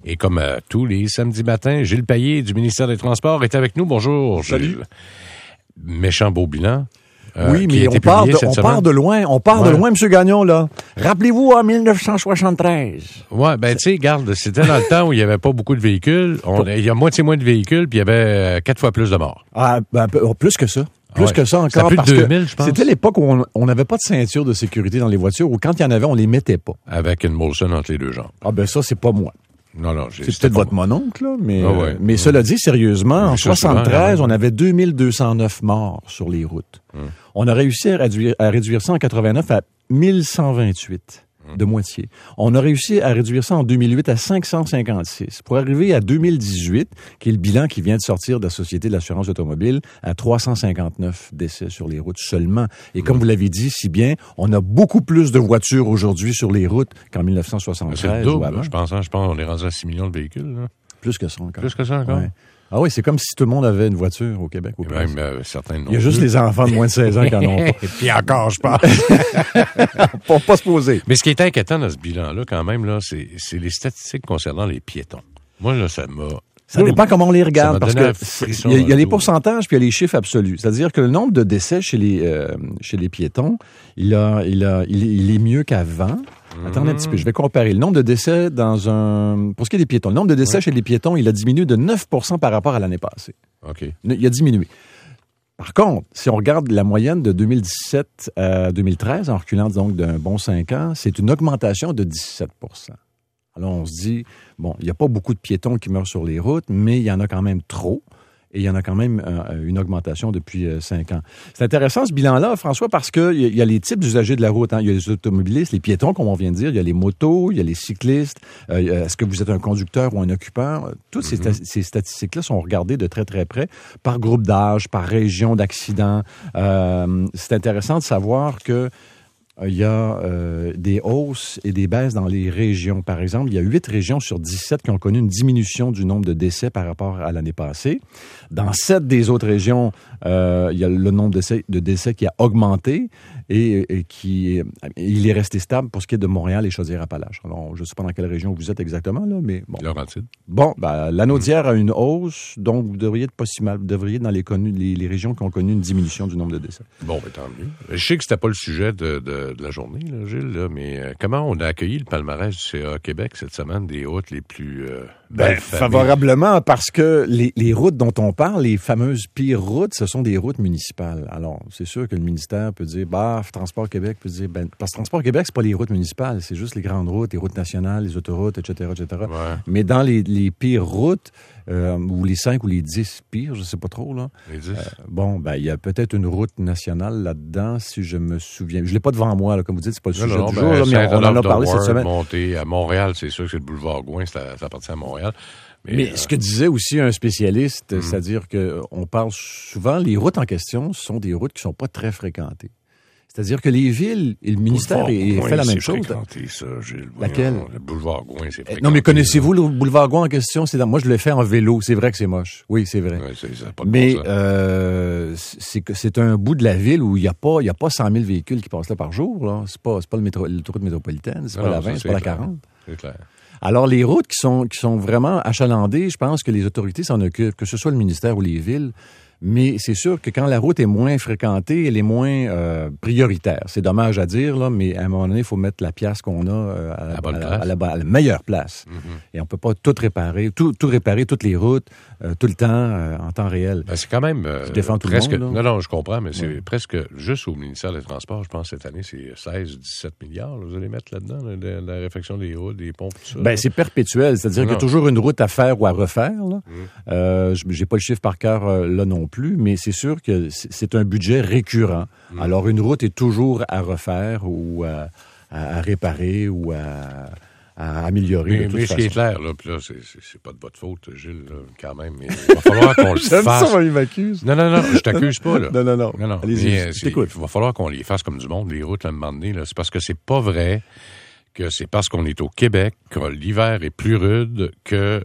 Et comme tous les samedis matins, Gilles Payet du ministère des Transports est avec nous. Bonjour, Salut. Gilles. Méchant beau bilan. Oui, mais on part de loin. On part de loin, M. Gagnon, là. Rappelez-vous, en 1973. Ouais, ben, tu sais, regarde, c'était dans le temps où il n'y avait pas beaucoup de véhicules. Il y a moitié moins de véhicules, puis il y avait 4 fois plus de morts. Ah, ben, plus que ça. Plus que ça encore. C'était plus parce de 2000, je pense. C'était l'époque où on n'avait pas de ceinture de sécurité dans les voitures, ou quand il y en avait, on les mettait pas. Avec une Molson entre les deux jambes. Ah, ben, ça, c'est pas moi. Non, c'est peut-être votre mononcle, là, mais, ouais. Mais cela dit, sérieusement, en 73, souvent, on avait 2209 morts sur les routes. On a réussi à réduire ça en 89 à 1128, de moitié. On a réussi à réduire ça en 2008 à 556, pour arriver à 2018, qui est le bilan qui vient de sortir de la Société de l'assurance automobile, à 359 décès sur les routes seulement. Et comme vous l'avez dit si bien, on a beaucoup plus de voitures aujourd'hui sur les routes qu'en 1973. C'est le double, je pense qu'on est rendu à 6 millions de véhicules. Là. Plus que ça encore. Plus que ça encore? Ouais. Ah oui, c'est comme si tout le monde avait une voiture au Québec. Même certains non. Il y a juste les enfants de moins de 16 ans qui en ont pas. Puis encore, je pense. Pour pas se poser. Mais ce qui est inquiétant dans ce bilan-là, quand même, là, c'est les statistiques concernant les piétons. Moi, là, ça m'a... Ça dépend comment on les regarde, parce que il y a les pourcentages puis il y a les chiffres absolus. C'est-à-dire que le nombre de décès chez les piétons, il est mieux qu'avant. Attendez un petit peu, je vais comparer. Le nombre de décès pour ce qui est des piétons, le nombre de décès chez les piétons, il a diminué de 9% par rapport à l'année passée. OK. Il a diminué. Par contre, si on regarde la moyenne de 2017 à 2013, en reculant donc d'un bon 5 ans, c'est une augmentation de 17%. Alors, on se dit, bon, il n'y a pas beaucoup de piétons qui meurent sur les routes, mais il y en a quand même trop. Et il y en a quand même une augmentation depuis 5 ans. C'est intéressant ce bilan-là, François, parce qu'il y a les types d'usagers de la route. Il y a les automobilistes, les piétons, comme on vient de dire, il y a les motos, il y a les cyclistes. Est-ce que vous êtes un conducteur ou un occupant? Toutes ces statistiques-là sont regardées de très, très près par groupe d'âge, par région d'accident. C'est intéressant de savoir que il y a des hausses et des baisses dans les régions. Par exemple, il y a 8 régions sur 17 qui ont connu une diminution du nombre de décès par rapport à l'année passée. Dans 7 des autres régions, il y a le nombre de décès qui a augmenté et il est resté stable pour ce qui est de Montréal et Chaudière-Appalaches. Alors, je ne sais pas dans quelle région vous êtes exactement, là, mais bon. Laurentide. Bon, Lanaudière a une hausse, donc vous devriez être pas si mal. Vous devriez être dans les régions qui ont connu une diminution du nombre de décès. Bon, ben tant mieux. Je sais que c'était pas le sujet de la journée, là, Gilles, là, mais comment on a accueilli le palmarès du CA Québec cette semaine des routes les plus favorablement, parce que les routes dont on parle, les fameuses pires routes, ce sont des routes municipales. Alors, c'est sûr que le ministère peut dire, Transport Québec peut dire, parce que Transport Québec, c'est pas les routes municipales, c'est juste les grandes routes, les routes nationales, les autoroutes, etc., etc. Ouais. Mais dans les pires routes, ou les 5 ou les 10 pires, je sais pas trop, là. Les 10? Il y a peut-être une route nationale là-dedans, si je me souviens. Je l'ai pas devant moi, là, comme vous dites, c'est pas le sujet du jour, là, mais on en a parlé cette semaine. Monter à Montréal, c'est sûr que c'est le boulevard Gouin, ça appartient à Montréal. Mais ce que disait aussi un spécialiste, c'est-à-dire qu'on parle souvent, les routes en question sont des routes qui sont pas très fréquentées. C'est-à-dire que les villes et le ministère fait la même chose. C'est ça, Gilles. Laquelle? Le boulevard Gouin, c'est fréquenté. Non, mais connaissez-vous le boulevard Gouin en question? Moi, je l'ai fait en vélo. C'est vrai que c'est moche. Oui, c'est vrai. Ouais, ça pas de mais bon sens. c'est un bout de la ville où il y a pas 100 000 véhicules qui passent là par jour. Là. C'est pas l'autoroute métropolitaine, c'est pas la 20, c'est pas la 40. C'est clair. Alors, les routes qui sont vraiment achalandées, je pense que les autorités s'en occupent, que ce soit le ministère ou les villes. Mais c'est sûr que quand la route est moins fréquentée, elle est moins prioritaire. C'est dommage à dire, là, mais à un moment donné, il faut mettre la pièce qu'on a à la meilleure place. Et on peut pas tout réparer, toutes les routes, tout le temps, en temps réel. Ben, c'est quand même je défends tout presque... le monde, là. Non, je comprends, mais c'est presque juste au ministère des Transports, je pense, cette année, c'est 16-17 milliards. Là, vous allez mettre là-dedans, la réfection des routes, des ponts, tout ça. Ben, c'est perpétuel. C'est-à-dire qu'il y a toujours une route à faire ou à refaire. Là. J'ai pas le chiffre par cœur là non plus, mais c'est sûr que c'est un budget récurrent. Alors, une route est toujours à refaire ou à réparer ou à améliorer. Mais ce qui est clair, là, puis là, c'est pas de votre faute, Gilles, là, quand même, mais il va falloir qu'on le fasse. Ça, il m'accuse. Non, je t'accuse pas, là. Non. Allez-y, il va falloir qu'on les fasse comme du monde, les routes, à un moment donné, là. C'est parce que c'est pas vrai que c'est parce qu'on est au Québec que l'hiver est plus rude que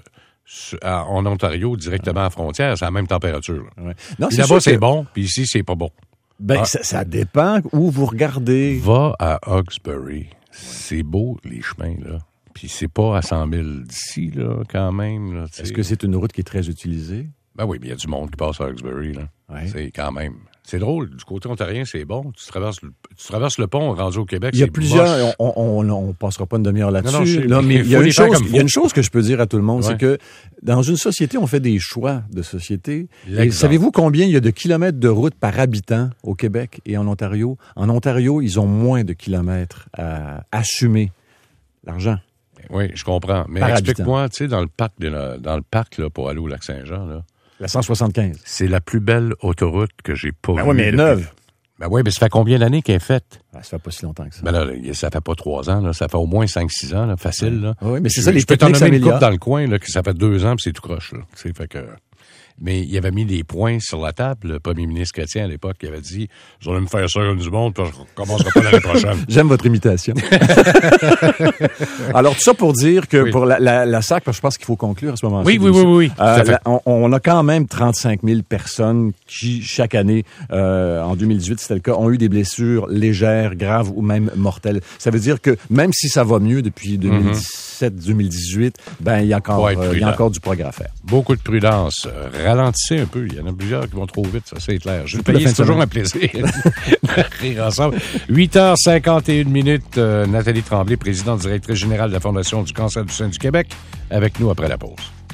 en Ontario, directement à la frontière, c'est la même température. Ouais. Non, là-bas, c'est bon, puis ici, c'est pas bon. Ben, ça dépend où vous regardez. Va à Hawkesbury. C'est beau, les chemins, là. Puis c'est pas à 100 000 d'ici, là, quand même. Là, est-ce que c'est une route qui est très utilisée? Ben oui, mais il y a du monde qui passe à Hawkesbury, là. Ouais. C'est quand même... C'est drôle, du côté ontarien, c'est bon. Tu traverses le pont rendu au Québec, il y a c'est plusieurs... On passera pas une demi-heure là-dessus. Non, je sais, là, mais il y a une chose que je peux dire à tout le monde, Ouais. c'est que dans une société, on fait des choix de société. Et L'exemple. savez-vous combien il y a de kilomètres de route par habitant au Québec et en Ontario? En Ontario, ils ont moins de kilomètres à assumer l'argent. Oui, je comprends. Mais Par explique-moi, tu sais, dans le parc là, pour aller au Lac-Saint-Jean, là, La 175. c'est la plus belle autoroute que j'ai pas vue. Ben oui, mais depuis- neuve. Ben oui, mais ça fait combien d'années qu'elle est faite? Ah, ça fait pas si longtemps que ça. Ben là, ça fait pas 3 ans, là. Ça fait au moins 5-6 ans, là, facile, là. Oui, mais c'est ça, les Je peux t'en techniques nommer une couple s'améliorent. dans le coin, là, que ça fait 2 ans, puis c'est tout croche, là. Tu sais, fait que... Mais il avait mis des points sur la table, le premier ministre chrétien à l'époque, qui avait dit « Vous allez me faire ça comme du monde, puis je recommencerai pas l'année prochaine. » J'aime votre imitation. Alors, tout ça pour dire que Oui. pour la SAC, parce que je pense qu'il faut conclure à ce moment-ci. Oui, oui, oui, oui, oui. Tout à fait. On a quand même 35 000 personnes qui, chaque année, en 2018, c'était le cas, ont eu des blessures légères, graves ou même mortelles. Ça veut dire que même si ça va mieux depuis 2017-2018, ben il y a encore, il y a encore du progrès à faire. Beaucoup de prudence. Ralentissez un peu. Il y en a plusieurs qui vont trop vite, ça c'est clair. Je Surtout la paye, fin c'est de toujours semaine. un plaisir de rire ensemble. 8h51. Nathalie Tremblay, présidente directrice générale de la Fondation du cancer du sein du Québec, avec nous après la pause.